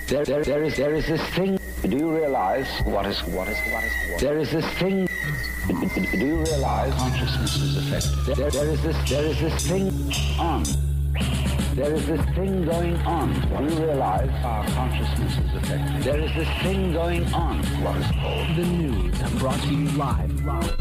There is this thing. Do you realize what is? There is this thing. Do you realize consciousness is affected? There is this thing on. There is this thing going on. Do you realize our consciousness is affected? There is this thing going on. What is called the news, brought to you live.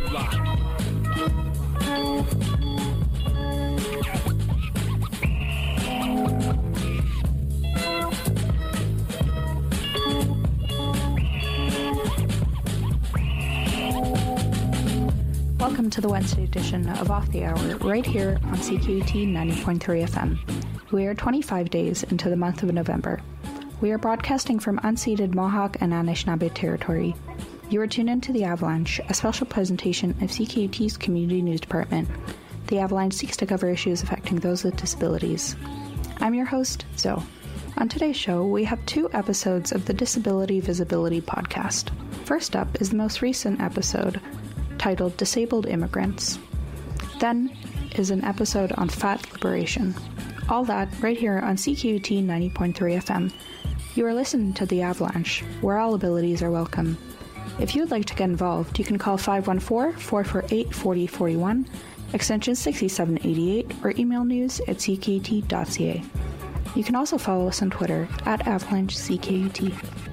Welcome to the Wednesday edition of Off the Hour, right here on CQT 90.3 FM. We are 25 days into the month of November. We are broadcasting from unceded Mohawk and Anishinaabe territory. You are tuned into The Avalanche, a special presentation of CQT's Community News Department. The Avalanche seeks to cover issues affecting those with disabilities. I'm your host, Zoe. On today's show, we have 2 episodes of the Disability Visibility podcast. First up is the most recent episode, titled Disabled Immigrants. Then is an episode on fat liberation. All that right here on CQT 90.3 FM. You are listening to The Avalanche, where all abilities are welcome. If you would like to get involved, you can call 514-448-4041, extension 6788, or email news@cqt.ca. You can also follow us on Twitter @AvalancheCKUT.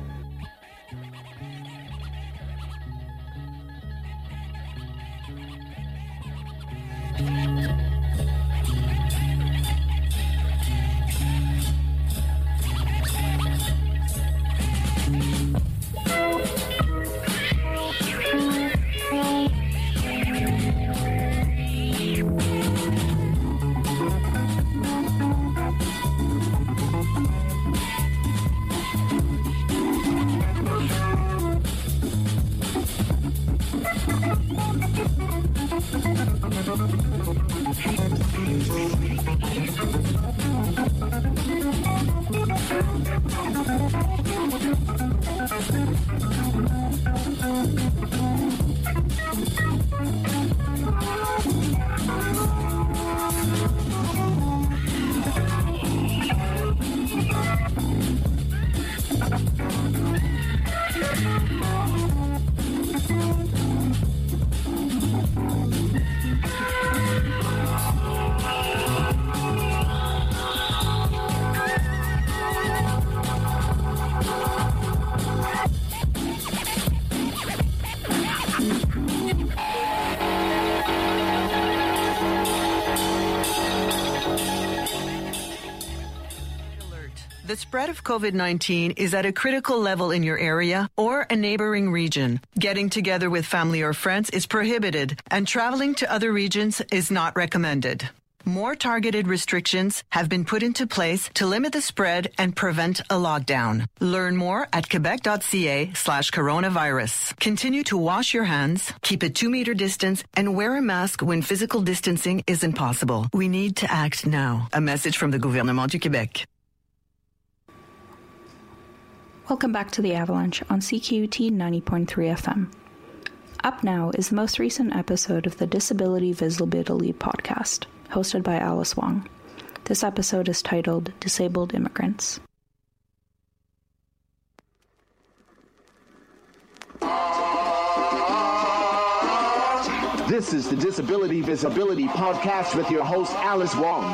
The spread of COVID-19 is at a critical level in your area or a neighboring region. Getting together with family or friends is prohibited, and traveling to other regions is not recommended. More targeted restrictions have been put into place to limit the spread and prevent a lockdown. Learn more at quebec.ca/coronavirus. Continue to wash your hands, keep a 2-meter distance, and wear a mask when physical distancing isn't possible. We need to act now. A message from the Gouvernement du Québec. Welcome back to The Avalanche on CQT 90.3 FM. Up now is the most recent episode of the Disability Visibility podcast, hosted by Alice Wong. This episode is titled Disabled Immigrants. This is the Disability Visibility podcast with your host, Alice Wong.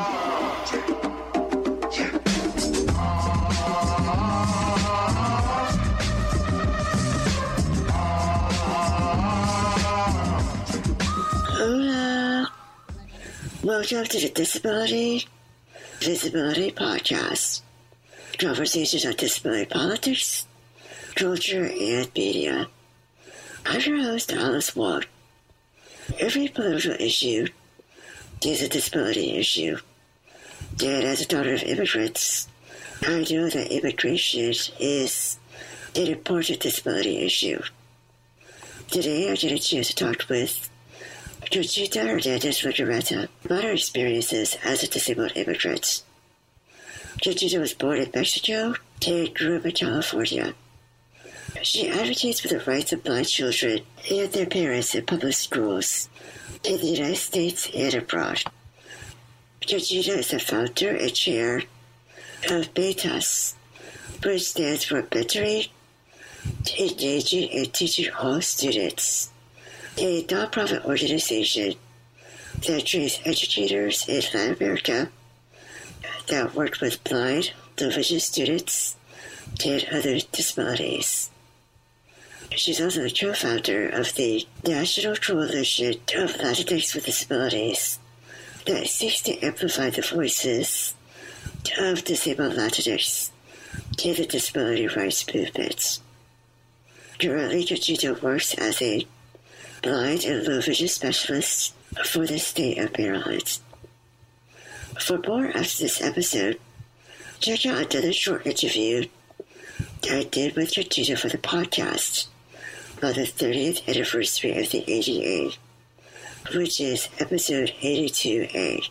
Hola. Welcome to the Disability Visibility Podcast. Conversations on disability politics, culture, and media. I'm your host, Alice Wong. Every political issue is a disability issue. And as a daughter of immigrants, I know that immigration is an important disability issue. Today I get a chance to talk with Conchita Hernandez-Figueroa about her experiences as a disabled immigrant. Conchita was born in Mexico and grew up in California. She advocates for the rights of blind children and their parents in public schools in the United States and abroad. Conchita is the founder and chair of BETAS, which stands for Mentoring, Engaging, and Teaching All Students, a nonprofit organization that trains educators in Latin America that work with blind, low vision students and other disabilities. She's also the co-founder of the National Coalition of Latinx with Disabilities that seeks to amplify the voices of disabled Latinx in the disability rights movement. Currently, Conchita works as a blind and low vision specialist for the state of Maryland. For more after this episode, check out another short interview that I did with Conchita for the podcast on the 30th anniversary of the ADA, which is episode 82A.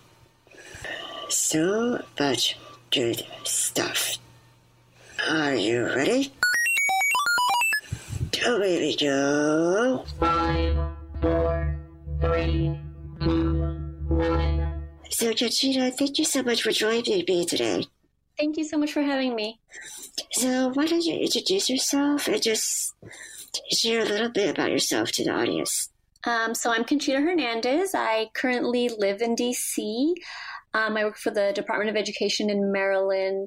So much good stuff. Are you ready? Away we go. 5, 4, 3, 2, 1. So, Conchita, thank you so much for joining me today. Thank you so much for having me. So, why don't you introduce yourself and just share a little bit about yourself to the audience? So I'm Conchita Hernandez. I currently live in D.C. I work for the Department of Education in Maryland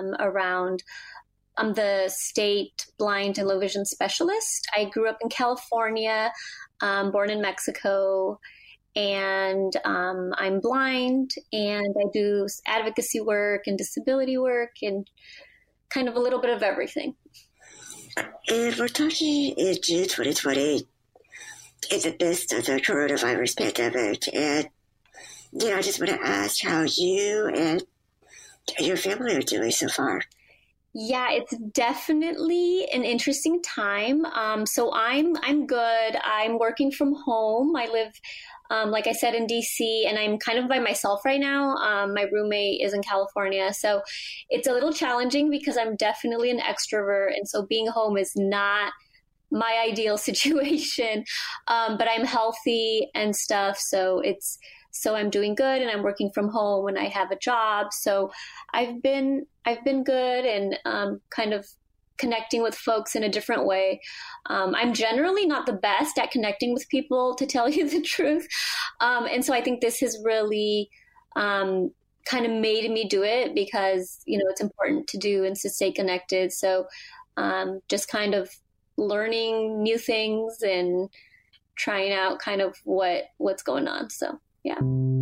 I'm the state blind and low vision specialist. I grew up in California, born in Mexico, and I'm blind, and I do advocacy work and disability work and kind of a little bit of everything. And we're talking in June 2020 in the midst of the coronavirus pandemic. And, I just want to ask how you and your family are doing so far. Yeah, it's definitely an interesting time. So I'm good. I'm working from home. I live, like I said, in DC, and I'm kind of by myself right now. My roommate is in California, so it's a little challenging because I'm definitely an extrovert, and so being home is not my ideal situation. But I'm healthy and stuff, so I'm doing good, and I'm working from home, and I have a job. So I've been good, and kind of connecting with folks in a different way. I'm generally not the best at connecting with people, to tell you the truth. And so I think this has really kind of made me do it because, it's important to do and to stay connected. So just kind of learning new things and trying out kind of what's going on. So, yeah.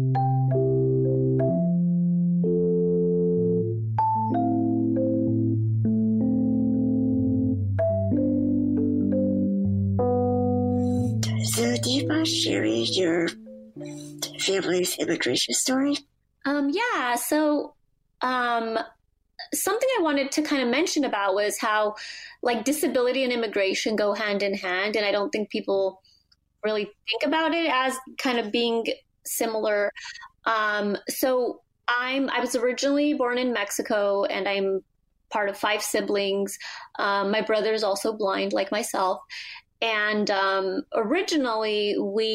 So do you mind sharing your family's immigration story? Yeah. So something I wanted to kind of mention about was how disability and immigration go hand in hand. And I don't think people really think about it as kind of being similar. So I was originally born in Mexico, and I'm part of 5 siblings. My brother is also blind like myself. And originally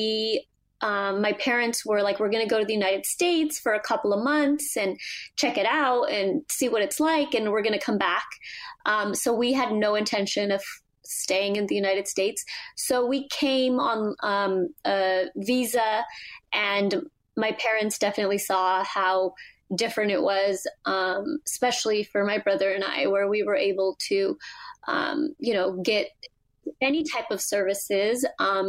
my parents were like, we're going to go to the United States for a couple of months and check it out and see what it's like, and we're going to come back. So we had no intention of staying in the United States. So we came on a visa, and my parents definitely saw how different it was, especially for my brother and I, where we were able to, get any type of services.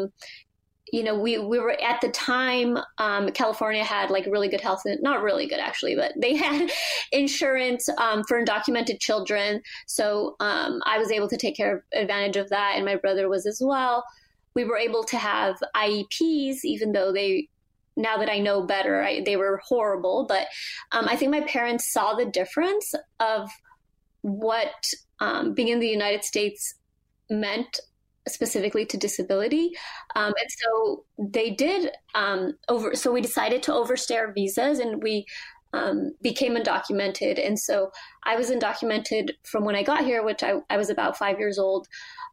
We were at the time, California had really good health, not really good actually, but they had insurance for undocumented children. So I was able to take advantage of that, and my brother was as well. We were able to have IEPs, even though now that I know better, they were horrible. But I think my parents saw the difference of what being in the United States meant specifically to disability. And so they did so we decided to overstay our visas, and we became undocumented. And so I was undocumented from when I got here, which I was about 5 years old,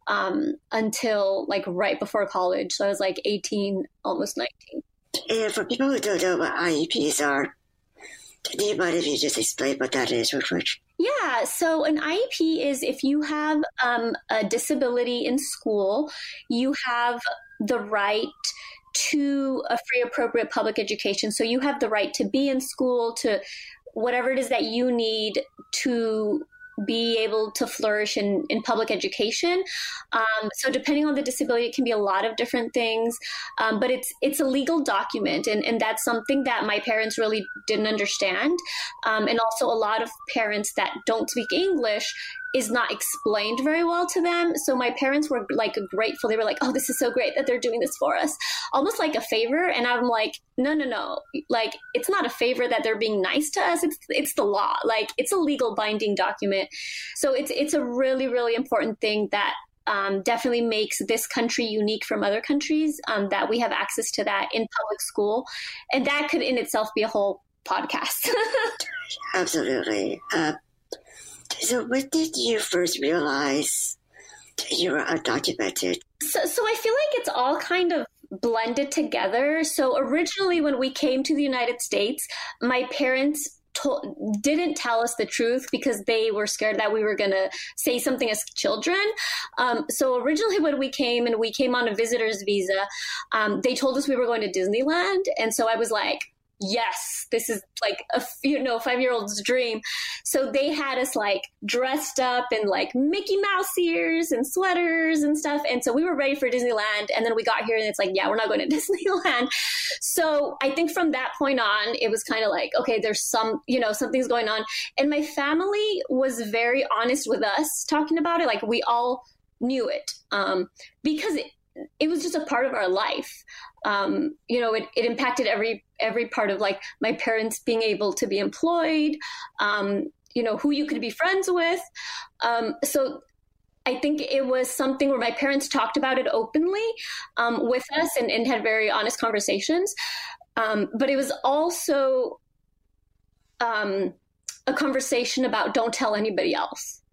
until right before college. So I was 18, almost 19. And for people who don't know what IEPs are, Do you mind if you just explain what that is real quick? Yeah, so an IEP is if you have a disability in school, you have the right to a free, appropriate public education. So you have the right to be in school, to whatever it is that you need to be able to flourish in public education. So depending on the disability, it can be a lot of different things, but it's a legal document. And that's something that my parents really didn't understand. And also a lot of parents that don't speak English is not explained very well to them. So my parents were like grateful. They were like, oh, this is so great that they're doing this for us, almost like a favor. And I'm like, no. Like, it's not a favor that they're being nice to us. It's the law. Like, it's a legal binding document. So it's a really, really important thing that definitely makes this country unique from other countries, that we have access to that in public school. And that could in itself be a whole podcast. Absolutely. So when did you first realize you were undocumented? So I feel like it's all kind of blended together. So originally when we came to the United States, my parents didn't tell us the truth because they were scared that we were going to say something as children. So originally when we came on a visitor's visa, they told us we were going to Disneyland. And so I was like, yes, this is like a 5-year-old's dream. So they had us like dressed up in like Mickey Mouse ears and sweaters and stuff. And so we were ready for Disneyland. And then we got here and it's like, yeah, we're not going to Disneyland. So I think from that point on, it was kind of like, okay, there's something's going on. And my family was very honest with us talking about it. Like, we all knew it, because it was just a part of our life. It impacted every part of like my parents being able to be employed, who you could be friends with. So I think it was something where my parents talked about it openly with us and had very honest conversations. But it was also a conversation about don't tell anybody else.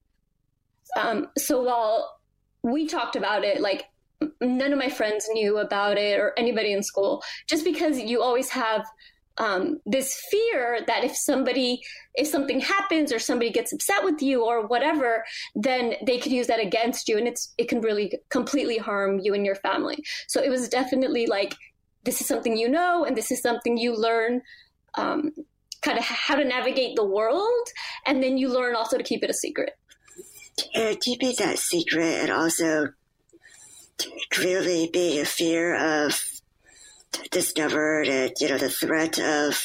So while we talked about it, like, none of my friends knew about it or anybody in school, just because you always have this fear that if something happens or somebody gets upset with you or whatever, then they could use that against you. And it can really completely harm you and your family. So it was definitely like, this is something you know, and this is something you learn, kind of how to navigate the world. And then you learn also to keep it a secret. Keeping that secret and also clearly being a fear of discovered and, the threat of,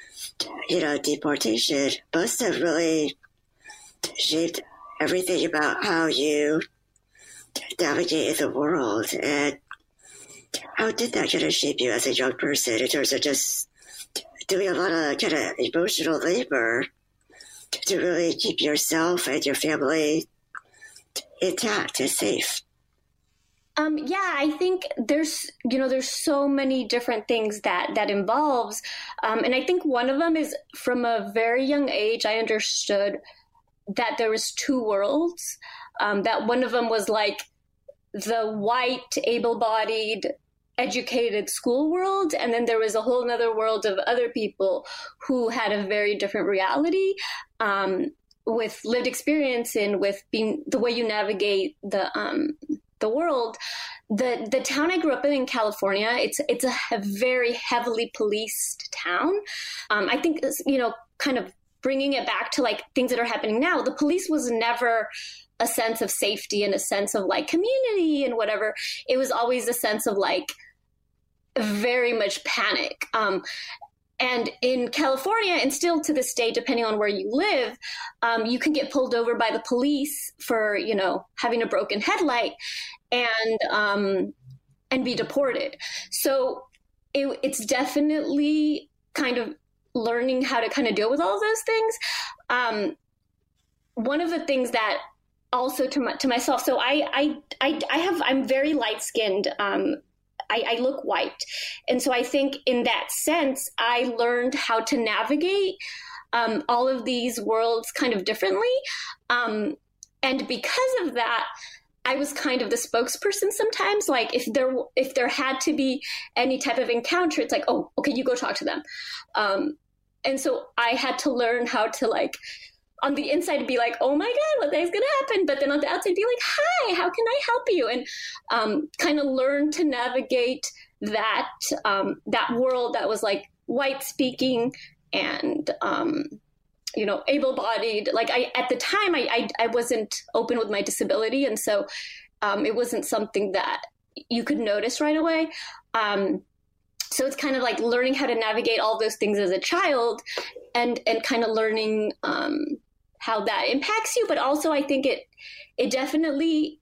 deportation must have really shaped everything about how you navigate the world. And how did that kind of shape you as a young person in terms of just doing a lot of kind of emotional labor to really keep yourself and your family intact and safe? Yeah, I think there's so many different things that involves. And I think one of them is from a very young age, I understood that there was two worlds, that one of them was like the white, able-bodied, educated school world. And then there was a whole other world of other people who had a very different reality, with lived experience and with being the way you navigate the world. The town I grew up in California, it's a very heavily policed town. I think, kind of bringing it back to like things that are happening now, the police was never a sense of safety and a sense of like community and whatever. It was always a sense of like very much panic. And in California, and still to this day, depending on where you live, you can get pulled over by the police for, having a broken headlight and be deported. So it's definitely kind of learning how to kind of deal with all of those things. One of the things that also to myself, so I'm very light skinned. I look white. And so I think in that sense, I learned how to navigate all of these worlds kind of differently. And because of that, I was kind of the spokesperson sometimes. Like if there had to be any type of encounter, it's like, oh, okay, you go talk to them. And so I had to learn how to like, on the inside be like, oh my God, what is going to happen? But then on the outside be like, hi, how can I help you? And kind of learn to navigate that world that was like white speaking and, able-bodied. Like at the time I wasn't open with my disability. And so it wasn't something that you could notice right away. So it's kind of like learning how to navigate all those things as a child and kind of learning how that impacts you. But also I think it definitely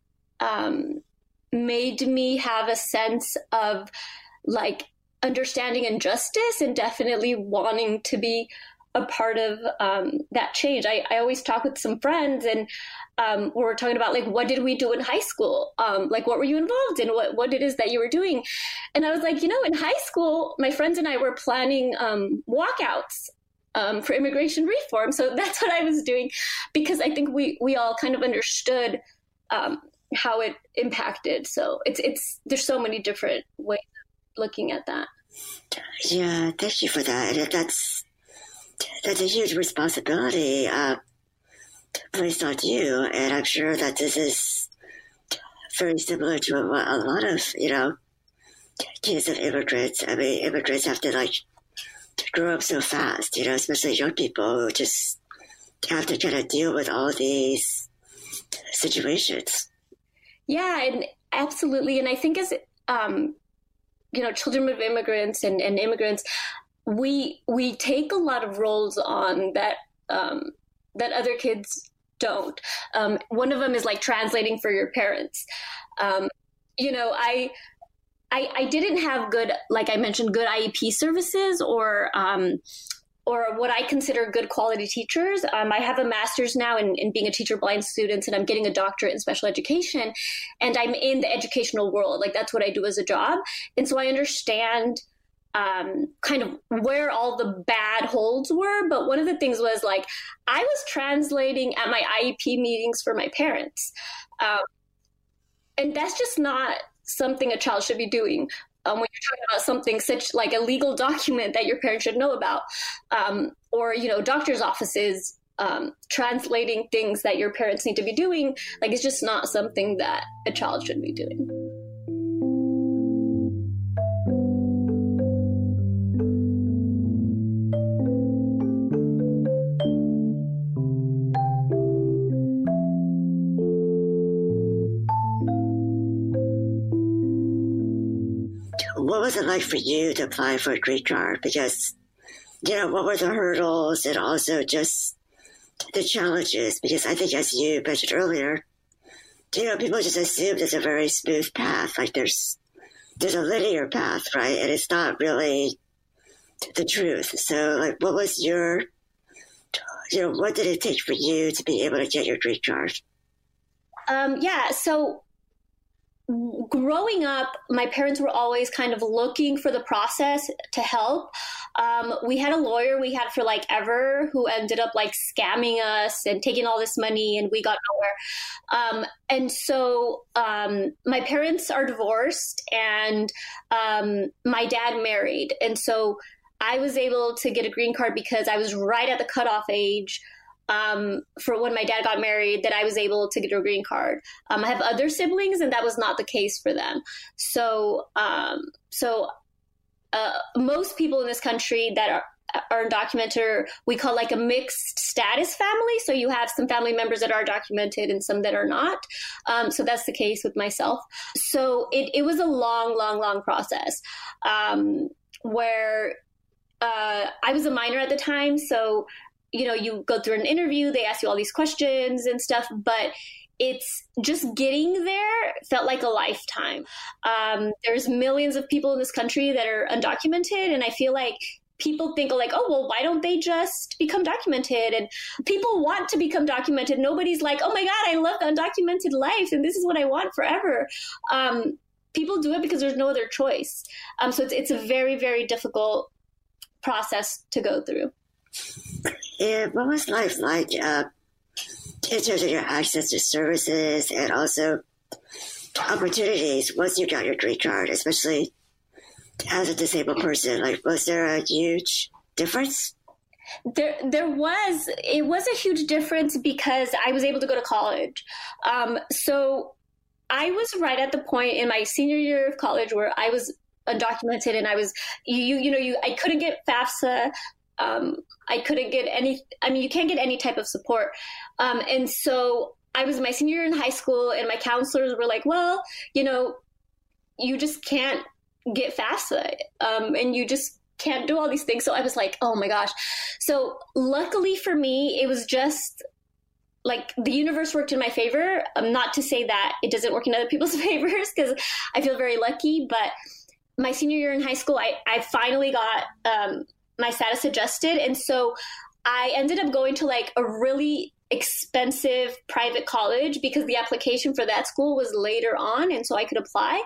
made me have a sense of like understanding injustice and definitely wanting to be a part of that change. I always talk with some friends and we're talking about like, what did we do in high school? Like, what were you involved in? What it is that you were doing? And I was like, in high school, my friends and I were planning walkouts for immigration reform. So that's what I was doing, because I think we all kind of understood how it impacted. So there's so many different ways of looking at that. Yeah, thank you for that. That's a huge responsibility placed on you, and I'm sure that this is very similar to what a lot of kids of immigrants. I mean, immigrants have to like grow up so fast, especially young people who just have to kind of deal with all these situations. Yeah, and absolutely. And I think as children of immigrants and immigrants, we take a lot of roles on that that other kids don't. One of them is like translating for your parents. I didn't have good, like I mentioned, good IEP services or what I consider good quality teachers. I have a master's now in being a teacher of blind students, and I'm getting a doctorate in special education, and I'm in the educational world. Like that's what I do as a job. And so I understand kind of where all the bad holds were. But one of the things was like, I was translating at my IEP meetings for my parents. And that's just not something a child should be doing. When you're talking about something such like a legal document that your parents should know about, or, doctor's offices, translating things that your parents need to be doing, like it's just not something that a child should be doing. What was it like for you to apply for a green card? Because, what were the hurdles and also just the challenges? Because I think, as you mentioned earlier, people just assume there's a very smooth path. Like there's a linear path, right? And it's not really the truth. So, like, what was your, what did it take for you to be able to get your green card? So growing up, my parents were always kind of looking for the process to help. We had a lawyer we had for like ever who ended up like scamming us and taking all this money, and we got nowhere. And so my parents are divorced, and my dad married. And so I was able to get a green card because I was right at the cutoff age for when my dad got married, that I was able to get a green card. I have other siblings, and that was not the case for them. So most people in this country that are undocumented, we call like a mixed status family. So you have some family members that are documented and some that are not. So that's the case with myself. So it was a long process where I was a minor at the time. So you go through an interview, they ask you all these questions and stuff, but it's just getting there felt like a lifetime. There's millions of people in this country that are undocumented. And I feel like people think like, oh, well, why don't they just become documented? And people want to become documented. Nobody's like, oh my God, I love the undocumented life, and this is what I want forever. People do it because there's no other choice. So it's a very, very difficult process to go through. Yeah, what was life like in terms of your access to services and also opportunities once you got your green card, especially as a disabled person? Like, was there a huge difference? It was a huge difference because I was able to go to college. So I was right at the point in my senior year of college where I was undocumented, and I was, I couldn't get FAFSA. I couldn't get you can't get any type of support. And so I was my senior year in high school, and my counselors were like, well, you just can't get FAFSA, and you just can't do all these things. So I was like, oh my gosh. So luckily for me, it was just like the universe worked in my favor. Not to say that it doesn't work in other people's favors, because I feel very lucky. But my senior year in high school, I finally got my status adjusted. And so I ended up going to like a really expensive private college because the application for that school was later on. And so I could apply.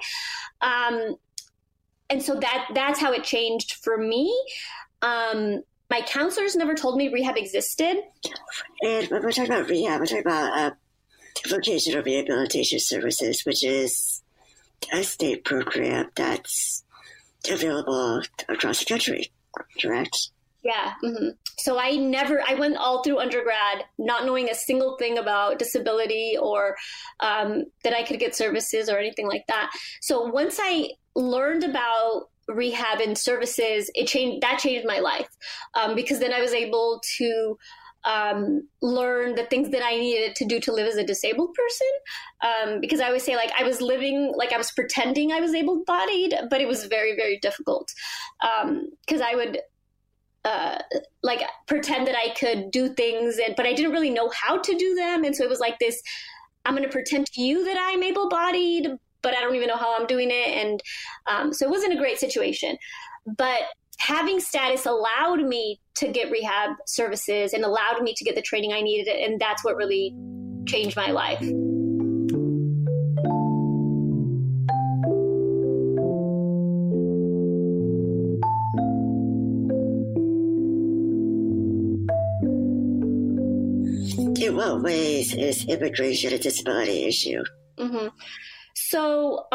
And so that's how it changed for me. My counselors never told me rehab existed. And when we're talking about rehab, we're talking about vocational rehabilitation services, which is a state program that's available across the country, correct? Yeah. Mm-hmm. So I went all through undergrad not knowing a single thing about disability or that I could get services or anything like that. So once I learned about rehab and services, that changed my life, because then I was able to learn the things that I needed to do to live as a disabled person. Because I always say, like, I was living like I was pretending I was able-bodied, but it was very, very difficult. Because I would like pretend that I could do things, but I didn't really know how to do them. And so it was like this, I'm going to pretend to you that I'm able-bodied, but I don't even know how I'm doing it. And so it wasn't a great situation. But having status allowed me to get rehab services and allowed me to get the training I needed. And that's what really changed my life. In what ways is immigration a disability issue? Mm-hmm. So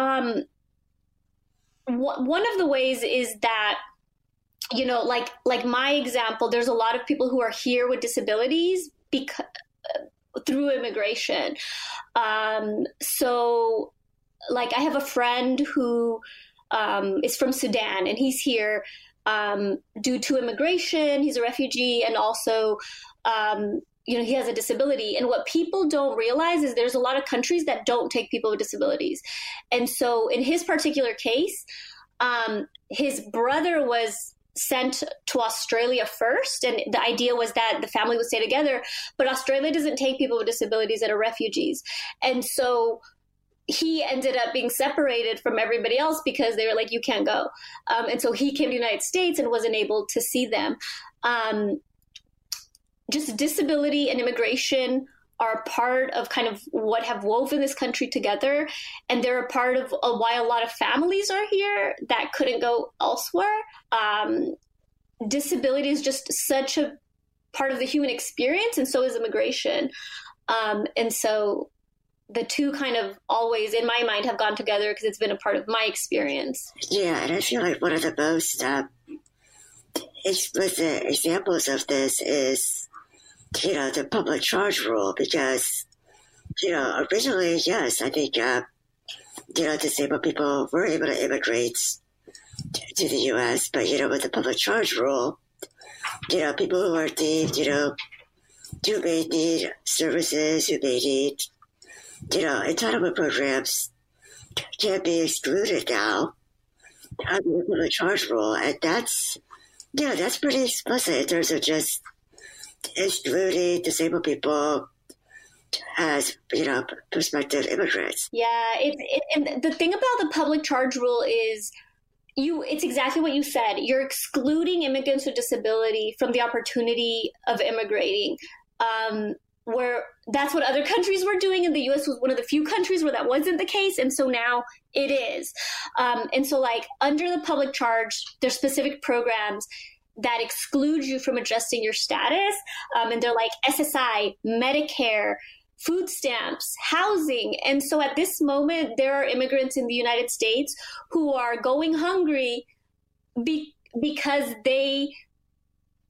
one of the ways is that, like my example, there's a lot of people who are here with disabilities because through immigration. So like I have a friend who is from Sudan, and he's here due to immigration. He's a refugee, and also he has a disability. And what people don't realize is there's a lot of countries that don't take people with disabilities. And so in his particular case, his brother was sent to Australia first. And the idea was that the family would stay together, but Australia doesn't take people with disabilities that are refugees. And so he ended up being separated from everybody else because they were like, you can't go. And so he came to the United States and wasn't able to see them. Just disability and immigration are a part of kind of what have woven this country together. And they're a part of why a lot of families are here that couldn't go elsewhere. Disability is just such a part of the human experience, and so is immigration. And so the two kind of always, in my mind, have gone together because it's been a part of my experience. Yeah, and I feel like one of the most explicit examples of this is the public charge rule, because, originally, yes, I think, disabled people were able to immigrate to the U.S., but, with the public charge rule, people who are deemed, who may need services, who may need, entitlement programs can be excluded now under the public charge rule. And that's pretty explicit in terms of just excluding disabled people as, prospective immigrants. Yeah, and the thing about the public charge rule is it's exactly what you said. You're excluding immigrants with disability from the opportunity of immigrating, where that's what other countries were doing. And the U.S. was one of the few countries where that wasn't the case. And so now it is. And so like under the public charge, there's specific programs that exclude you from adjusting your status. And they're like SSI, Medicare, food stamps, housing. And so at this moment, there are immigrants in the United States who are going hungry because they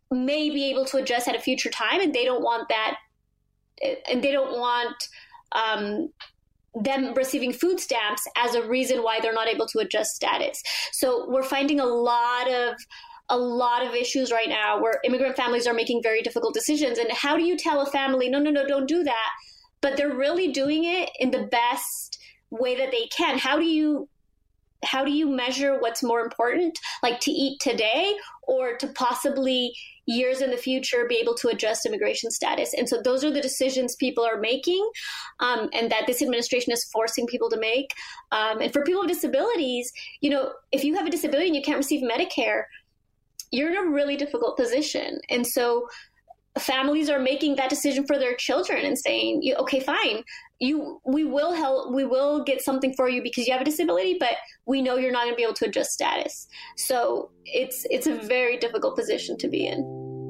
may be able to adjust at a future time, and they don't want that, and they don't want them receiving food stamps as a reason why they're not able to adjust status. So we're finding a lot of issues right now where immigrant families are making very difficult decisions. And how do you tell a family, no, don't do that? But they're really doing it in the best way that they can. How do you measure what's more important, like to eat today or to possibly years in the future be able to adjust immigration status? And so those are the decisions people are making, and that this administration is forcing people to make. And for people with disabilities, if you have a disability and you can't receive Medicare, you're in a really difficult position. And so families are making that decision for their children and saying, okay, fine, we will help, we will get something for you because you have a disability, but we know you're not going to be able to adjust status. So it's a very difficult position to be in.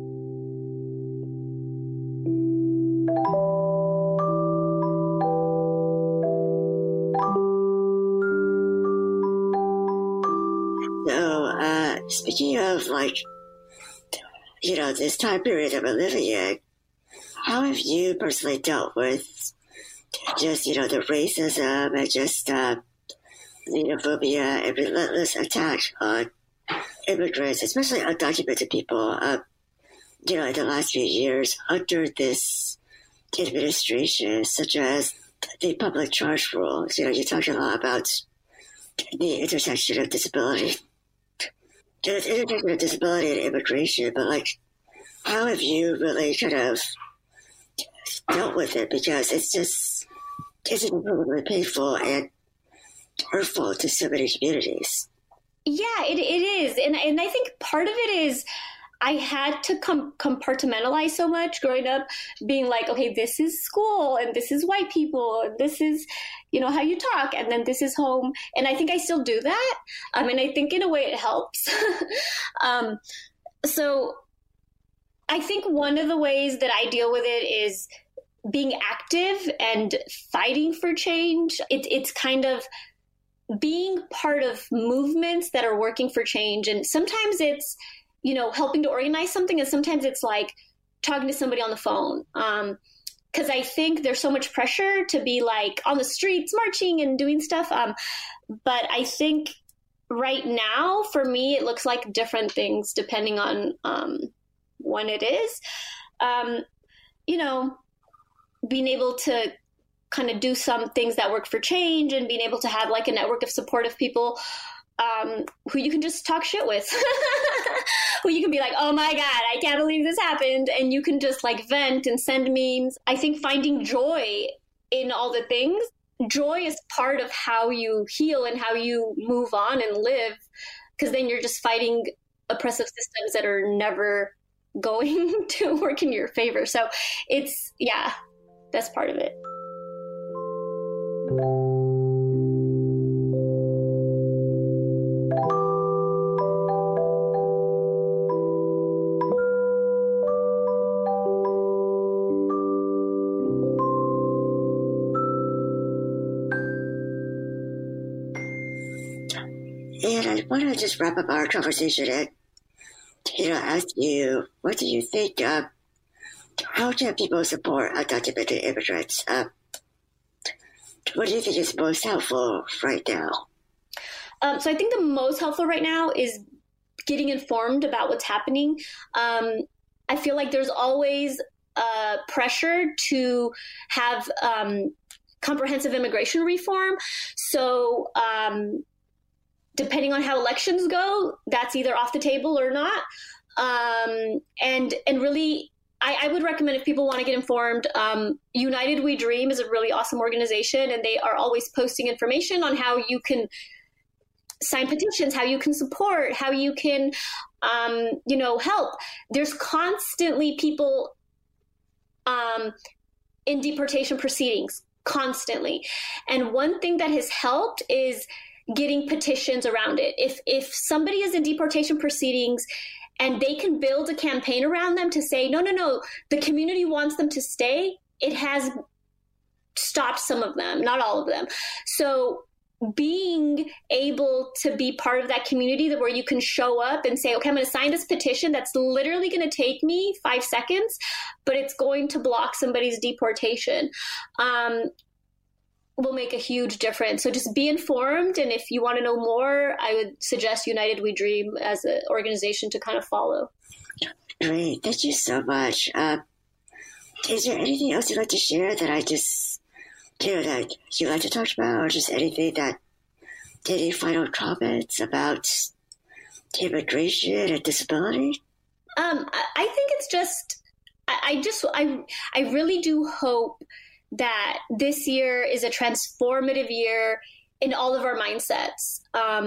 So, speaking of this time period that we're living in, how have you personally dealt with just, the racism and just xenophobia and relentless attacks on immigrants, especially undocumented people, in the last few years under this administration, such as the public charge rules? You talked a lot about the intersection of disability. There's intersection of disability and immigration, but how have you really kind of dealt with it? Because it's incredibly painful and hurtful to so many communities. Yeah, it is. And I think part of it is I had to compartmentalize so much growing up, being like, okay, this is school and this is white people and this is, how you talk, and then this is home. And I think I still do that. And I think in a way it helps. So I think one of the ways that I deal with it is being active and fighting for change. It's kind of being part of movements that are working for change. And sometimes it's, helping to organize something. And sometimes it's like talking to somebody on the phone. Because I think there's so much pressure to be on the streets marching and doing stuff. But I think right now, for me, it looks like different things depending on when it is. Being able to kind of do some things that work for change and being able to have a network of supportive people who you can just talk shit with, who you can be like, oh my God, I can't believe this happened. And you can just vent and send memes. I think finding joy in all the things, joy is part of how you heal and how you move on and live, because then you're just fighting oppressive systems that are never going to work in your favor. So that's part of it. And I want to just wrap up our conversation and, ask you, what do you think, how can people support undocumented immigrants? What do you think is most helpful right now? So I think the most helpful right now is getting informed about what's happening. I feel like there's always pressure to have comprehensive immigration reform. So depending on how elections go, that's either off the table or not. And really, I would recommend, if people want to get informed, United We Dream is a really awesome organization, and they are always posting information on how you can sign petitions, how you can support, how you can, help. There's constantly people in deportation proceedings, constantly. And one thing that has helped is getting petitions around it. If somebody is in deportation proceedings and they can build a campaign around them to say, no, the community wants them to stay, it has stopped some of them, not all of them. So being able to be part of that community where you can show up and say, okay, I'm going to sign this petition that's literally going to take me 5 seconds, but it's going to block somebody's deportation, will make a huge difference. So just be informed. And if you want to know more, I would suggest United We Dream as an organization to kind of follow. Great. Thank you so much. Is there anything else you'd like to share that I just, that you'd like to talk about, or just anything that, any final comments about immigration and disability? I think it's just, I really do hope that this year is a transformative year in all of our mindsets.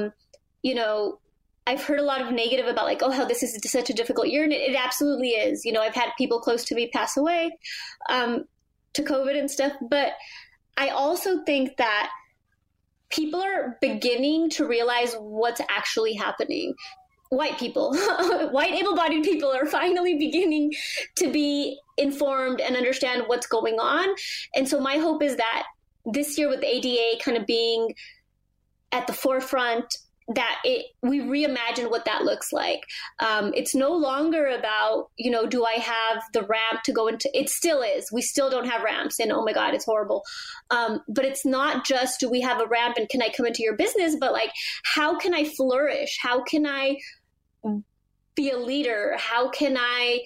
I've heard a lot of negative about like, oh, how this is such a difficult year. And it absolutely is. I've had people close to me pass away to COVID and stuff. But I also think that people are beginning to realize what's actually happening. White people, white able-bodied people are finally beginning to be informed and understand what's going on. And so my hope is that this year with the ADA kind of being at the forefront, that we reimagine what that looks like. It's no longer about, do I have the ramp to go into? It still is. We still don't have ramps, and oh my God, it's horrible. But it's not just, do we have a ramp and can I come into your business? But like, how can I flourish? How can I be a leader? How can I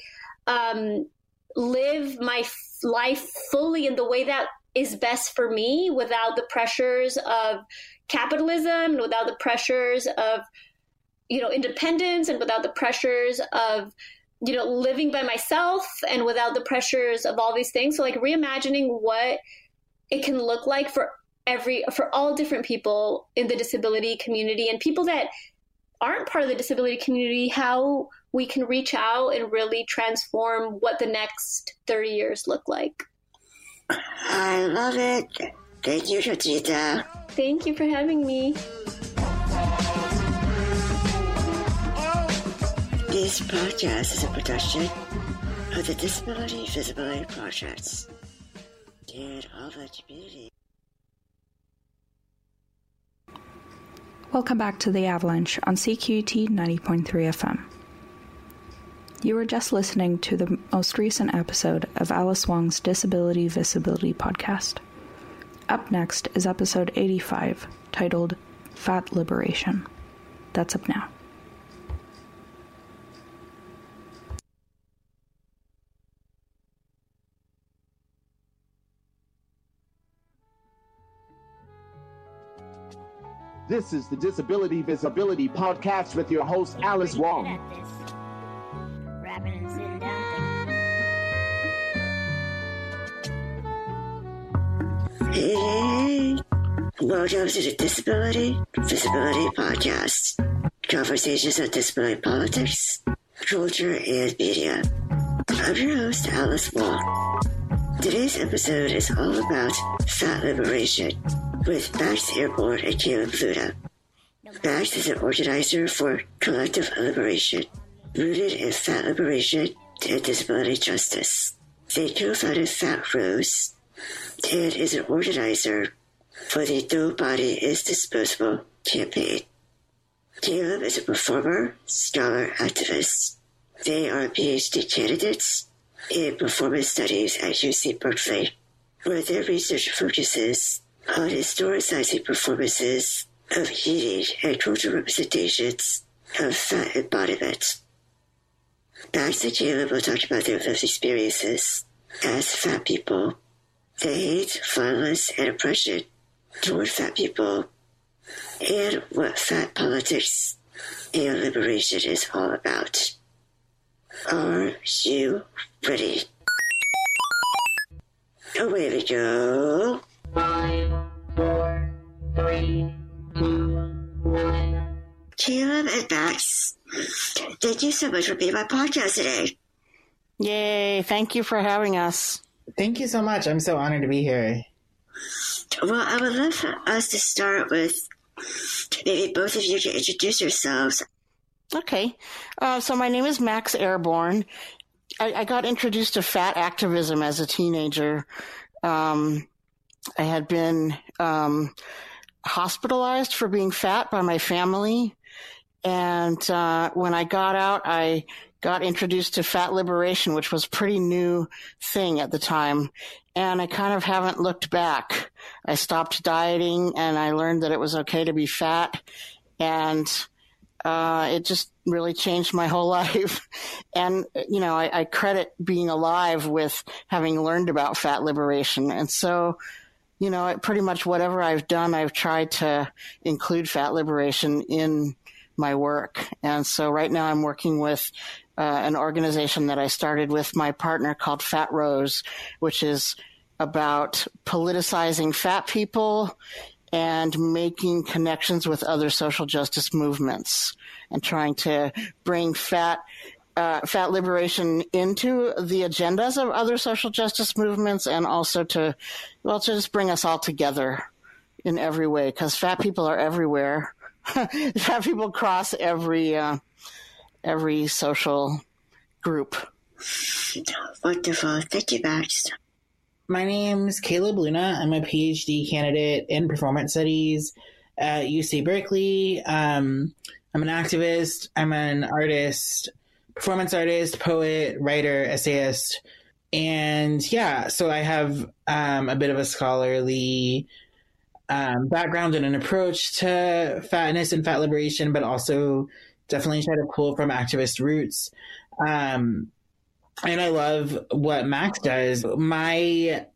live my life fully in the way that is best for me without the pressures of capitalism and without the pressures of, independence, and without the pressures of, living by myself, and without the pressures of all these things. So like reimagining what it can look like for all different people in the disability community, and people that aren't part of the disability community, how we can reach out and really transform what the next 30 years look like. I love it. Thank you, Rajita. Thank you for having me. This podcast is a production of the Disability Visibility Project and all the community. Welcome back to The Avalanche on CQT 90.3 FM. You were just listening to the most recent episode of Alice Wong's Disability Visibility podcast. Up next is episode 85, titled Fat Liberation. That's up now. This is the Disability Visibility Podcast with your host, Alice Wong. Rapping and sitting down. Hey, welcome to the Disability Visibility Podcast. Conversations on disability politics, culture, and media. I'm your host, Alice Wong. Today's episode is all about fat liberation with Max Airborne and Caleb Luna. Max is an organizer for Collective Liberation, rooted in fat liberation and disability justice. They co-founded Fat Rose and is an organizer for the Nobody is Disposable campaign. Caleb is a performer, scholar, activist. They are PhD candidates in performance studies at UC Berkeley, where their research focuses on historicizing performances of eating and cultural representations of fat embodiment. Max and Caleb will talk about their lived experiences as fat people, the hate, violence, and oppression toward fat people, and what fat politics and liberation is all about. Are you ready? Away we go. 5, 4, 3, 2, 1. Caleb and Max, thank you so much for being my podcast today. Yay, thank you for having us. Thank you so much. I'm so honored to be here. Well, I would love for us to start with maybe both of you can introduce yourselves. Okay, so my name is Max Airborne. I got introduced to fat activism as a teenager. I had been hospitalized for being fat by my family. And when I got out, I got introduced to fat liberation, which was a pretty new thing at the time. And I kind of haven't looked back. I stopped dieting and I learned that it was okay to be fat. And it just really changed my whole life. And, you know, I credit being alive with having learned about fat liberation. And so, you know, pretty much whatever I've done, I've tried to include fat liberation in my work. And so right now I'm working with an organization that I started with my partner called Fat Rose, which is about politicizing fat people and making connections with other social justice movements and trying to bring fat liberation into the agendas of other social justice movements, and also to just bring us all together in every way, because fat people are everywhere. Fat people cross every social group. Wonderful. Thank you, Max. My name's Caleb Luna. I'm a PhD candidate in performance studies at UC Berkeley. I'm an activist. I'm an artist, performance artist, poet, writer, essayist. And yeah, so I have a bit of a scholarly background and an approach to fatness and fat liberation, but also definitely try to pull from activist roots. And I love what Max does. My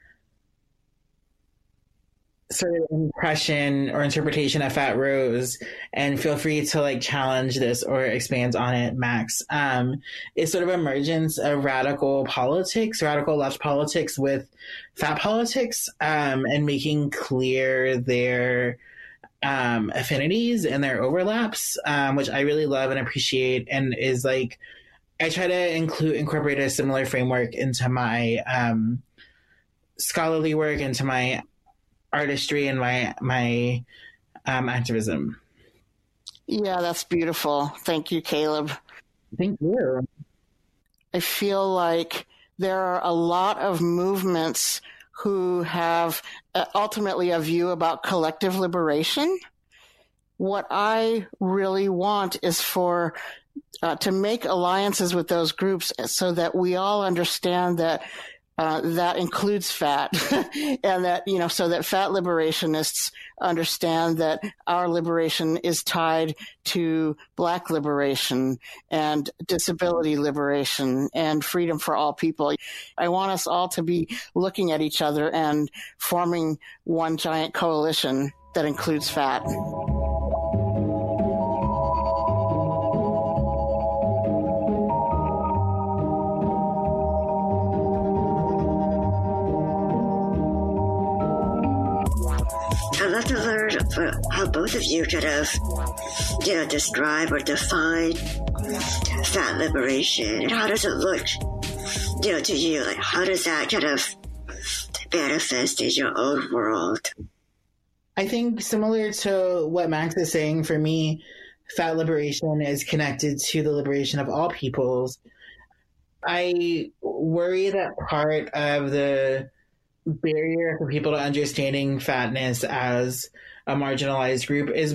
sort of impression or interpretation of Fat Rose, and feel free to like challenge this or expand on it, Max, is sort of emergence of radical left politics with fat politics, and making clear their affinities and their overlaps, which I really love and appreciate, and is like, I try to incorporate a similar framework into my scholarly work, into my artistry, and my activism. Yeah, that's beautiful. Thank you, Caleb. Thank you. I feel like there are a lot of movements who have ultimately a view about collective liberation. What I really want is for to make alliances with those groups so that we all understand that that includes fat, and that, you know, so that fat liberationists understand that our liberation is tied to Black liberation and disability liberation and freedom for all people. I want us all to be looking at each other and forming one giant coalition that includes fat. I'd love to learn how both of you kind of, describe or define fat liberation, and how does it look, to you? Like, how does that kind of manifest in your own world? I think similar to what Max is saying, for me, fat liberation is connected to the liberation of all peoples. I worry that part of the barrier for people to understanding fatness as a marginalized group is,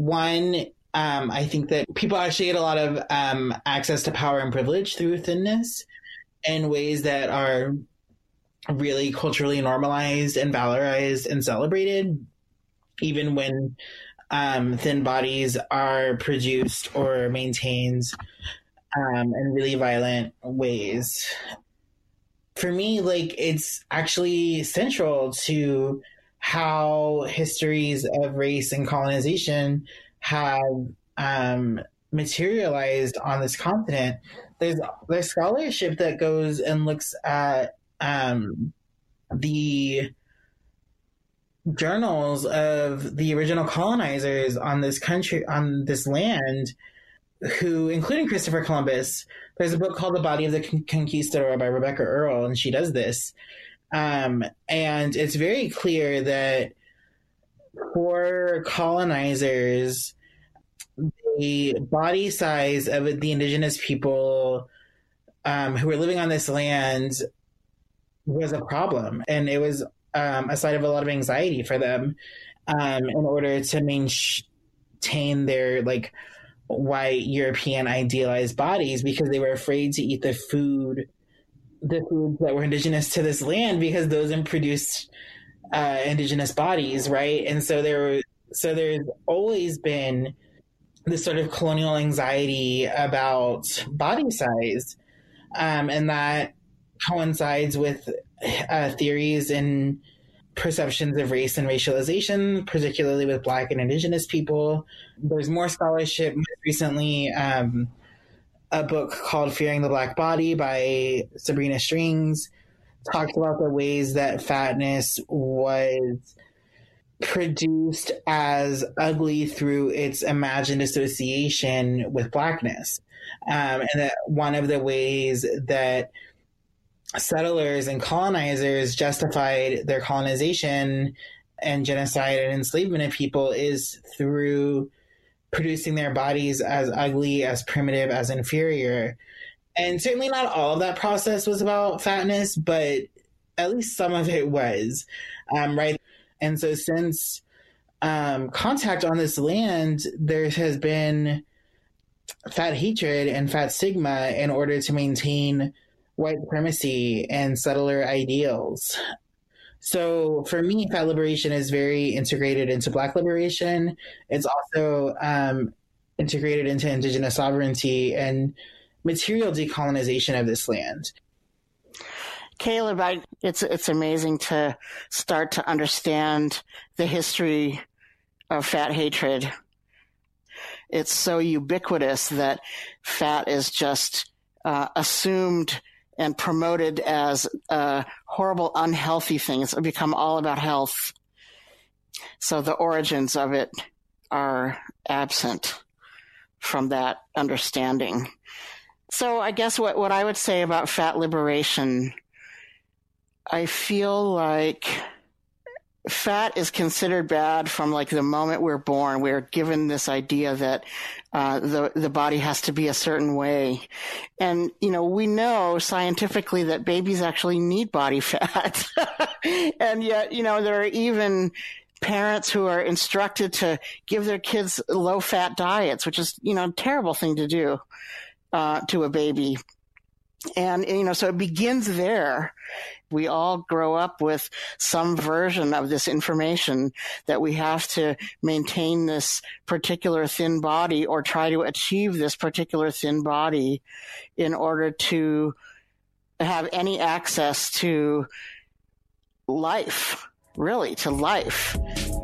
I think that people actually get a lot of access to power and privilege through thinness in ways that are really culturally normalized and valorized and celebrated, even when thin bodies are produced or maintained in really violent ways. For me, like, it's actually central to how histories of race and colonization have materialized on this continent. There's scholarship that goes and looks at the journals of the original colonizers on this country, on this land, who, including Christopher Columbus. There's a book called The Body of the Conquistador by Rebecca Earle, and she does this. And it's very clear that for colonizers, the body size of the indigenous people who were living on this land was a problem. And it was a site of a lot of anxiety for them. in order to maintain their like white European idealized bodies, because they were afraid to eat the foods that were indigenous to this land, because those produced indigenous bodies, right? And so there's always been this sort of colonial anxiety about body size, and that coincides with theories and perceptions of race and racialization, particularly with Black and Indigenous people. There's more scholarship. Most recently, a book called Fearing the Black Body by Sabrina Strings talks about the ways that fatness was produced as ugly through its imagined association with Blackness. And that one of the ways that settlers and colonizers justified their colonization and genocide and enslavement of people is through producing their bodies as ugly, as primitive, as inferior. And certainly not all of that process was about fatness, but at least some of it was, right? And so since contact on this land, there has been fat hatred and fat stigma in order to maintain white supremacy and settler ideals. So for me, fat liberation is very integrated into Black liberation. It's also integrated into Indigenous sovereignty and material decolonization of this land. Caleb, it's amazing to start to understand the history of fat hatred. It's so ubiquitous that fat is just assumed and promoted as a horrible, unhealthy thing. It's become all about health. So the origins of it are absent from that understanding. So I guess what I would say about fat liberation, I feel like fat is considered bad from like the moment we're born. We're given this idea that the body has to be a certain way. And, we know scientifically that babies actually need body fat. And yet, there are even parents who are instructed to give their kids low-fat diets, which is, a terrible thing to do to a baby. And, so it begins there. We all grow up with some version of this information that we have to maintain this particular thin body or try to achieve this particular thin body in order to have any access to life, really, to life.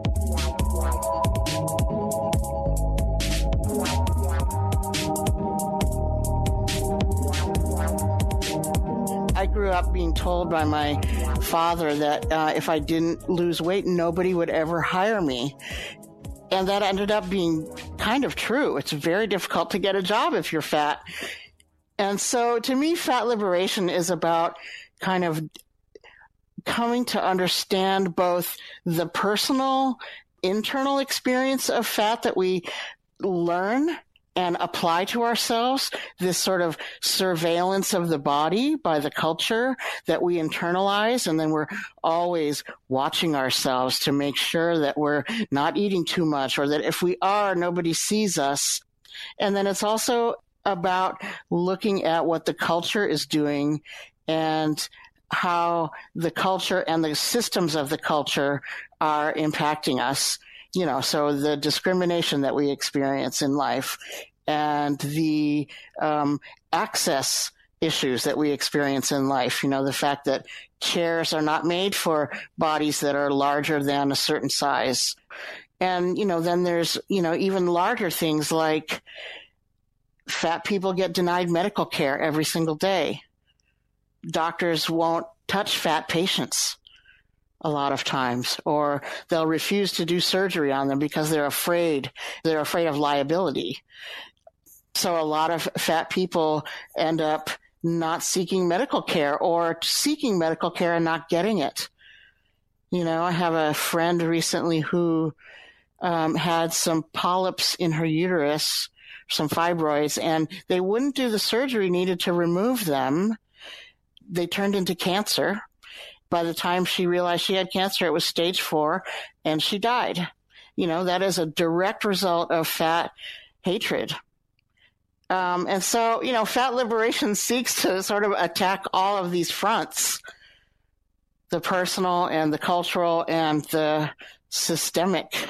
I grew up being told by my father that if I didn't lose weight, nobody would ever hire me. And that ended up being kind of true. It's very difficult to get a job if you're fat. And so to me, fat liberation is about kind of coming to understand both the personal, internal experience of fat that we learn and apply to ourselves, this sort of surveillance of the body by the culture that we internalize, and then we're always watching ourselves to make sure that we're not eating too much, or that if we are, nobody sees us. And then it's also about looking at what the culture is doing and how the culture and the systems of the culture are impacting us. So the discrimination that we experience in life and the access issues that we experience in life, the fact that chairs are not made for bodies that are larger than a certain size. And, then there's, even larger things like fat people get denied medical care every single day. Doctors won't touch fat patients a lot of times, or they'll refuse to do surgery on them because they're afraid of liability. So a lot of fat people end up not seeking medical care, or seeking medical care and not getting it. I have a friend recently who had some polyps in her uterus, some fibroids, and they wouldn't do the surgery needed to remove them. They turned into cancer. By the time she realized she had cancer, it was stage 4, and she died. that is a direct result of fat hatred. And so, fat liberation seeks to sort of attack all of these fronts, the personal and the cultural and the systemic.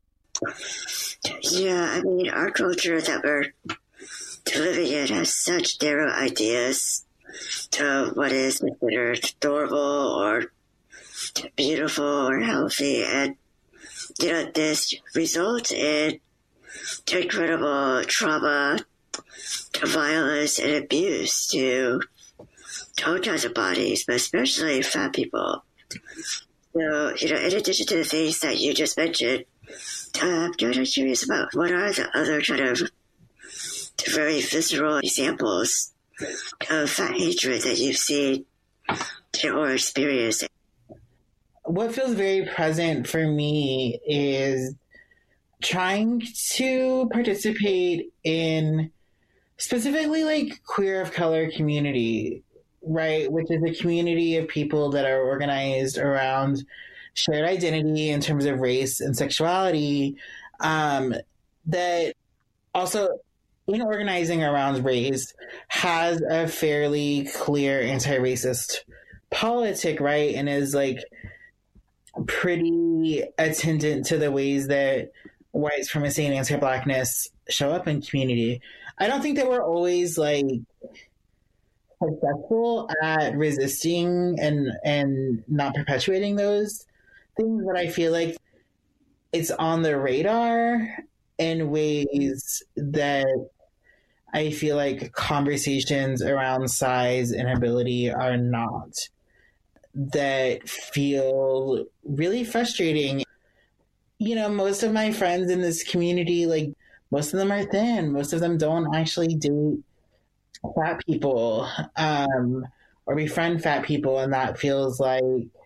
Yeah, I mean, our culture that we're living in has such narrow ideas to what is considered adorable or beautiful or healthy. And, this results in incredible trauma, to violence and abuse to all kinds of bodies, but especially fat people. So, in addition to the things that you just mentioned, I'm curious about what are the other kind of very visceral examples of fat hatred that you've seen or experienced. What feels very present for me is trying to participate in specifically like queer of color community, right? Which is a community of people that are organized around shared identity in terms of race and sexuality, that also in organizing around race has a fairly clear anti-racist politic, right? And is like pretty attendant to the ways that white supremacy and anti-blackness show up in community. I don't think that we're always like successful at resisting and not perpetuating those things, but I feel like it's on the radar in ways that I feel like conversations around size and ability are not, that feel really frustrating. Most of my friends in this community, like most of them are thin. Most of them don't actually date fat people or befriend fat people. And that feels like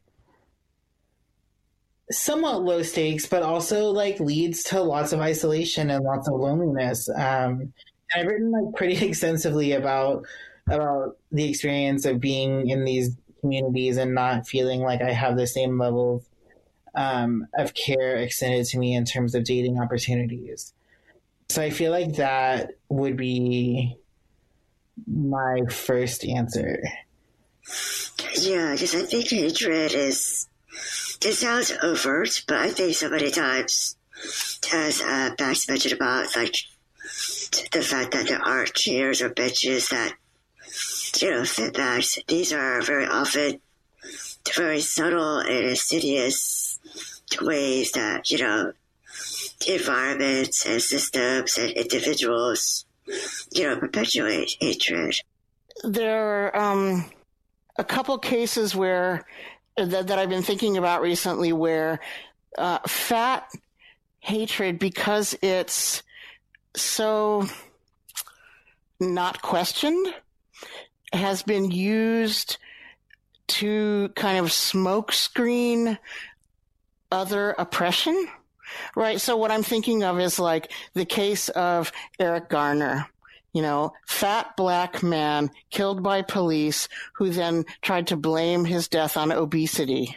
somewhat low stakes, but also like leads to lots of isolation and lots of loneliness. And I've written like pretty extensively about the experience of being in these communities and not feeling like I have the same level of care extended to me in terms of dating opportunities. So I feel like that would be my first answer. Yeah, because I think hatred it sounds overt, but I think so many times, as Max mentioned about, like, the fact that there aren't chairs or benches that, fit Max, these are very often very subtle and insidious ways that, environments and systems and individuals, perpetuate hatred. There are a couple cases where that I've been thinking about recently where fat hatred, because it's so not questioned, has been used to kind of smokescreen other oppression, right? So what I'm thinking of is like the case of Eric Garner, fat black man killed by police who then tried to blame his death on obesity.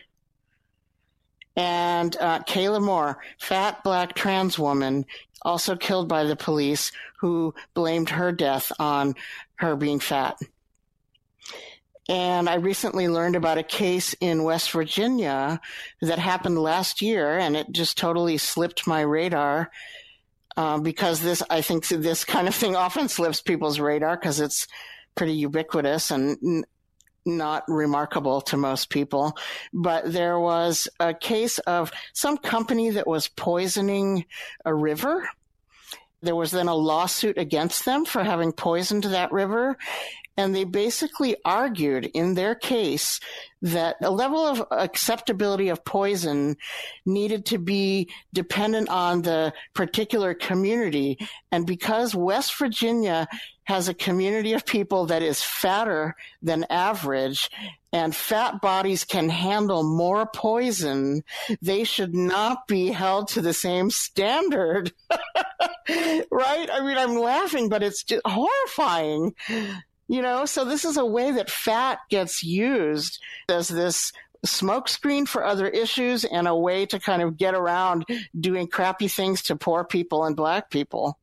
And Kayla Moore, fat black trans woman, also killed by the police who blamed her death on her being fat. And I recently learned about a case in West Virginia that happened last year, and it just totally slipped my radar because I think this kind of thing often slips people's radar because it's pretty ubiquitous and not remarkable to most people. But there was a case of some company that was poisoning a river. There was then a lawsuit against them for having poisoned that river. And they basically argued in their case that a level of acceptability of poison needed to be dependent on the particular community. And because West Virginia has a community of people that is fatter than average, and fat bodies can handle more poison, they should not be held to the same standard. Right? I mean, I'm laughing, but it's just horrifying. So this is a way that fat gets used as this smokescreen for other issues and a way to kind of get around doing crappy things to poor people and Black people.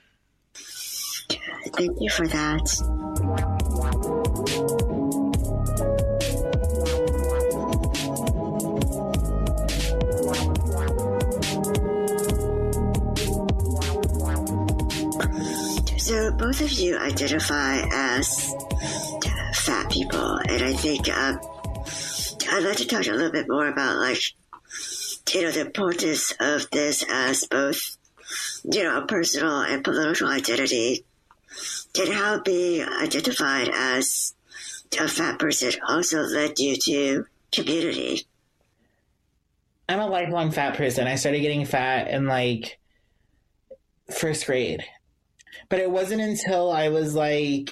Thank you for that. So both of you identify as fat people, and I think I'd like to talk a little bit more about, like, the importance of this as both, a personal and political identity, and how being identified as a fat person also led you to community. I'm a lifelong fat person. I started getting fat in, like, first grade. But it wasn't until I was, like,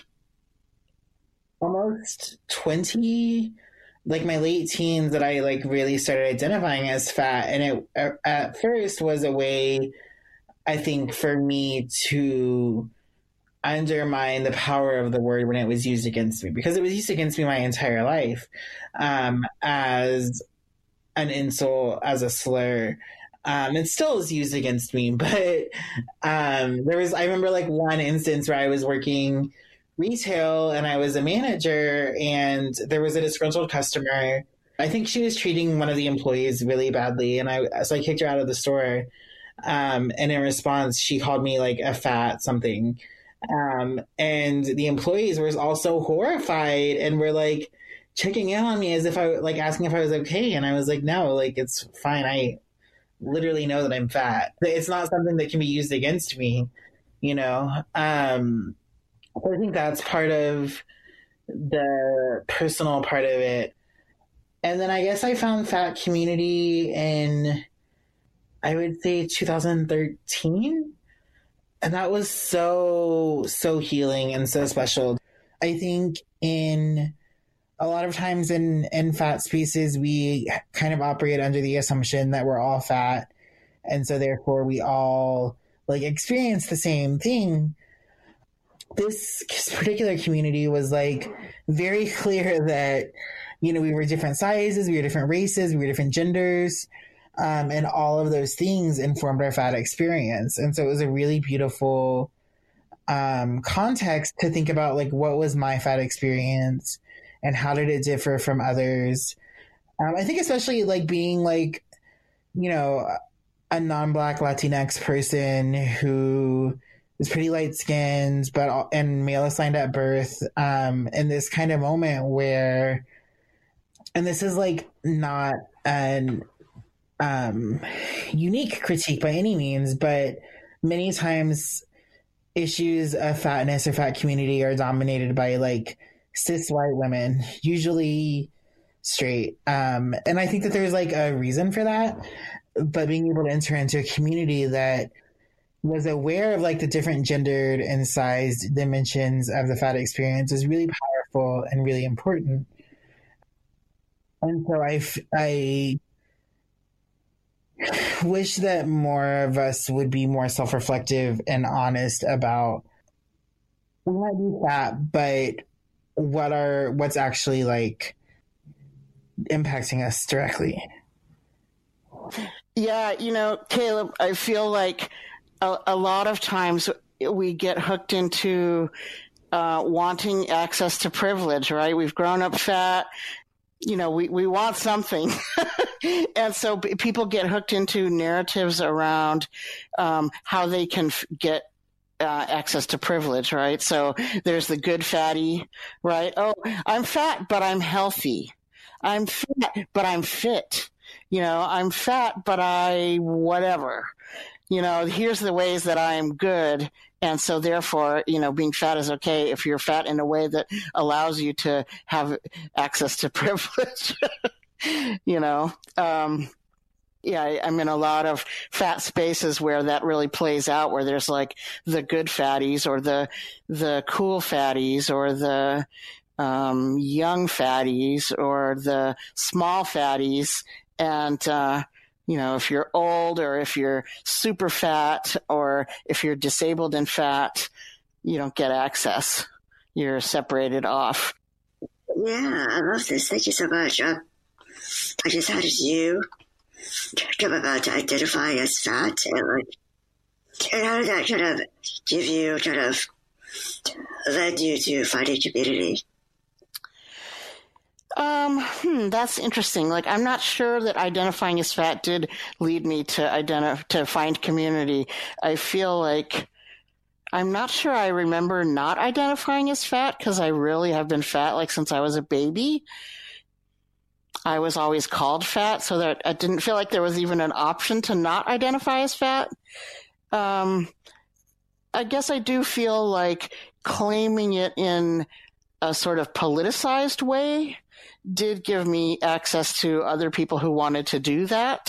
almost 20, like my late teens, that I, like, really started identifying as fat. And it at first was a way, I think, for me to undermine the power of the word when it was used against me, because it was used against me my entire life, as an insult, as a slur. It still is used against me, but I remember, like, one instance where I was working retail and I was a manager, and there was a disgruntled customer. I think she was treating one of the employees really badly, and so I kicked her out of the store. And in response, she called me, like, a fat something. And the employees were also horrified and were, like, checking in on me as if like, asking if I was okay. And I was like, no, like, it's fine. I literally know that I'm fat. It's not something that can be used against me, I think that's part of the personal part of it. And then I guess I found fat community in, I would say, 2013. And that was so healing and so special. I think in a lot of times in fat spaces, we kind of operate under the assumption that we're all fat. And so therefore we all, like, experience the same thing. This particular community was, like, very clear that, we were different sizes, we were different races, we were different genders, and all of those things informed our fat experience. And so it was a really beautiful context to think about, like, what was my fat experience and how did it differ from others? I think especially, like, being, like, a non-Black Latinx person who is pretty light-skinned and male assigned at birth, in this kind of moment where, and this is, like, not an unique critique by any means, but many times issues of fatness or fat community are dominated by, like, cis white women, usually straight. And I think that there's, like, a reason for that, but being able to enter into a community that was aware of, like, the different gendered and sized dimensions of the fat experience is really powerful and really important. And so I wish that more of us would be more self-reflective and honest about, we might be fat, but what's actually, like, impacting us directly. Yeah, Caleb, I feel like a lot of times we get hooked into wanting access to privilege, right? We've grown up fat. We want something. And so people get hooked into narratives around how they can get access to privilege, right? So there's the good fatty, right? Oh, I'm fat, but I'm healthy. I'm fat, but I'm fit. I'm fat, but I whatever. Here's the ways that I am good. And so therefore, being fat is okay if you're fat in a way that allows you to have access to privilege. Yeah, I'm in a lot of fat spaces where that really plays out, where there's, like, the good fatties or the cool fatties or the young fatties or the small fatties. And, if you're old or if you're super fat or if you're disabled and fat, you don't get access. You're separated off. Yeah, I love this. Thank you so much. how did you come about identifying as fat, and how did that kind of give you, kind of led you to finding community? That's interesting. Like, I'm not sure that identifying as fat did lead me to find community. I feel like I'm not sure I remember not identifying as fat, because I really have been fat like since I was a baby. I was always called fat, so that I didn't feel like there was even an option to not identify as fat. I guess I do feel like claiming it in a sort of politicized way did give me access to other people who wanted to do that.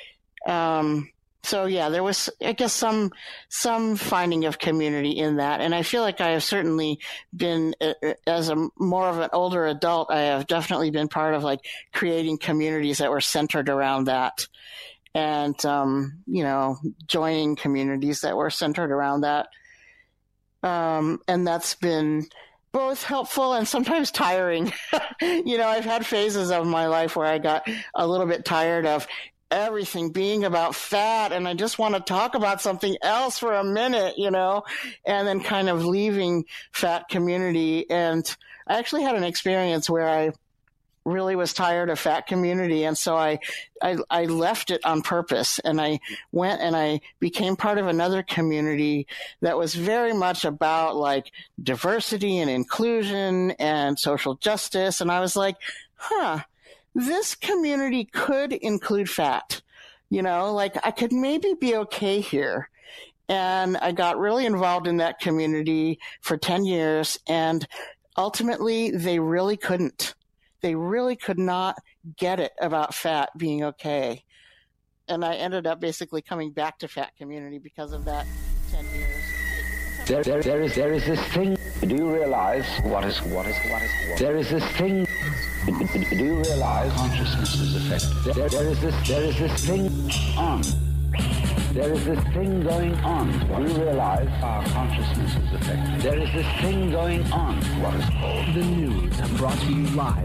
So yeah, there was, I guess, some finding of community in that. And I feel like I have certainly been, as a more of an older adult, I have definitely been part of like creating communities that were centered around that. And, joining communities that were centered around that. And that's been both helpful and sometimes tiring. I've had phases of my life where I got a little bit tired of everything being about fat, and I just want to talk about something else for a minute, and then kind of leaving fat community. And I actually had an experience where I really was tired of fat community, and so I left it on purpose, and I went and I became part of another community that was very much about like diversity and inclusion and social justice. And I was like, this community could include fat, like I could maybe be okay here. And I got really involved in that community for 10 years, and ultimately they really couldn't. They really could not get it about fat being okay. And I ended up basically coming back to fat community because of that 10 years. There is this thing. Do you realize what is? There is this thing. Do you realize consciousness is affected? There is this thing on. There is this thing going on. Do you realize our consciousness is affected? There is this thing going on. What is called the news, brought to you live.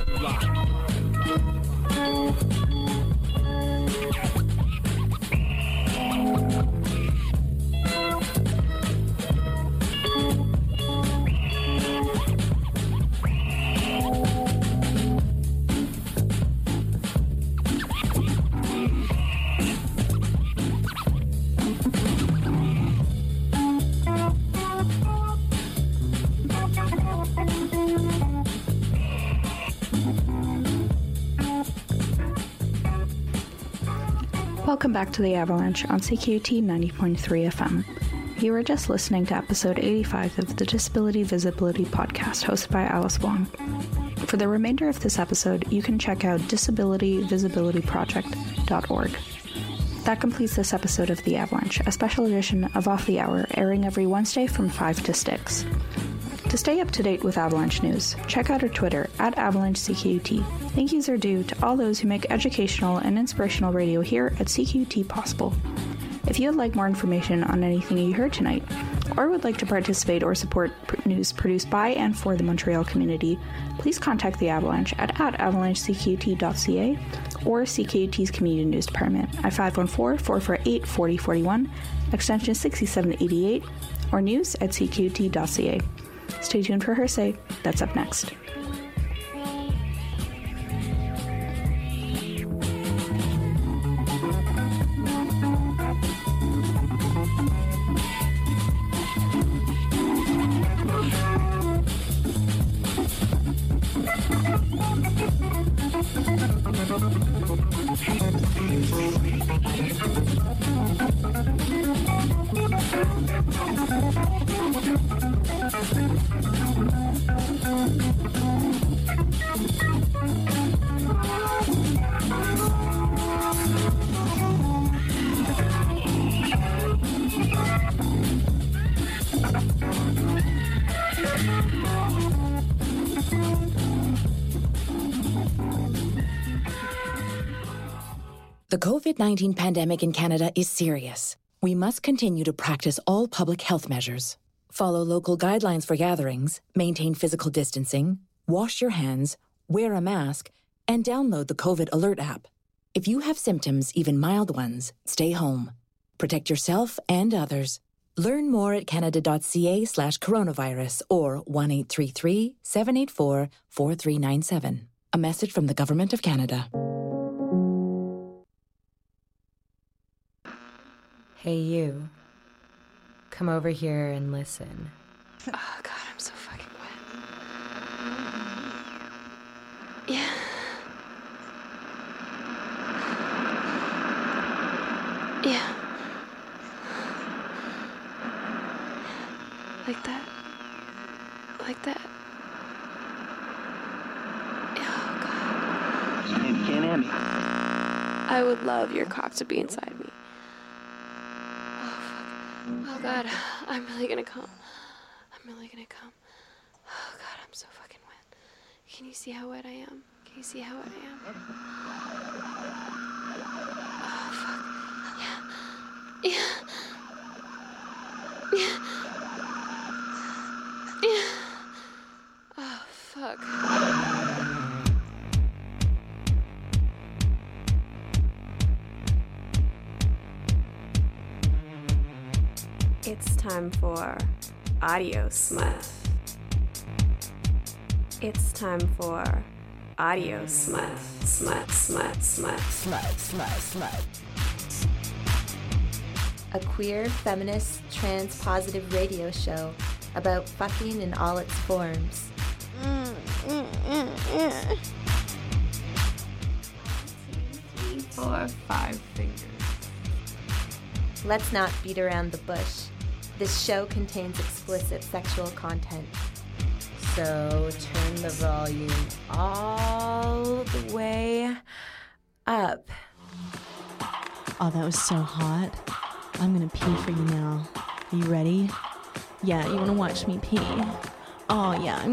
Welcome back to The Avalanche on CQT 90.3 FM. You were just listening to episode 85 of the Disability Visibility podcast hosted by Alice Wong. For the remainder of this episode, you can check out disabilityvisibilityproject.org. That completes this episode of The Avalanche, a special edition of Off the Hour, airing every Wednesday from 5 to 6. To stay up to date with Avalanche news, check out our Twitter @AvalancheCQT. Thank yous are due to all those who make educational and inspirational radio here at CQT possible. If you would like more information on anything you heard tonight, or would like to participate or support news produced by and for the Montreal community, please contact the Avalanche at avalanchecqt.ca or CQT's Community News Department at 514-448-4041, extension 6788, or news at cqt.ca. Stay tuned for Her Say. That's up next. The COVID-19 pandemic in Canada is serious. We must continue to practice all public health measures. Follow local guidelines for gatherings, maintain physical distancing, wash your hands, wear a mask, And download the COVID Alert app. If you have symptoms, even mild ones, stay home. Protect yourself and others. Learn more at canada.ca/coronavirus or 1-833-784-4397. A message from the Government of Canada. Hey, you. Come over here and listen. Oh, God, I'm so fucking wet. Yeah. Yeah. Like that. Like that. Oh, God. You can't have me. I would love your cock to be inside me. Oh, fuck. Oh, God. I'm really gonna come. I'm really gonna come. Oh, God, I'm so fucking wet. Can you see how wet I am? Can you see how wet I am? Oh, fuck. Yeah. Yeah. Yeah. Oh, fuck. It's time for audio smut. It's time for audio smut. Smut, smut, smut. Slut, slut, slut. A queer, feminist, trans-positive radio show about fucking in all its forms. 1, 2, 3, 4, 5 fingers. Let's not beat around the bush. This show contains explicit sexual content. So turn the volume all the way up. Oh, that was so hot. I'm gonna pee for you now. Are you ready? Yeah, you wanna watch me pee? Oh, yeah.